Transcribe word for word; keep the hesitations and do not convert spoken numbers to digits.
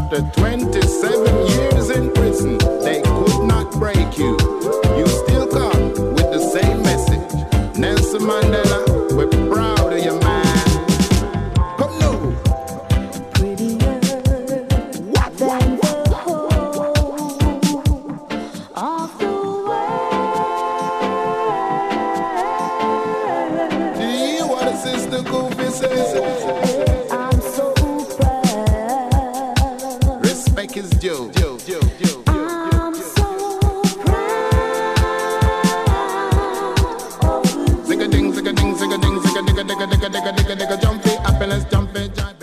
After twenty-seven years in prison, they could not break you. You still come with the same message. Nelson Mandela, we're proud of you, man. Come now. Prettier what? Than the whole of the world. Do you hear what Sister Goofy says? I'm so proud. Respect is due. due, due, due. I'm so proud of you. Zig a ding, zig a ding, zig a ding, zig a digga digga digga digga digga digga, jumpy, happiness, jumpy, jumpy.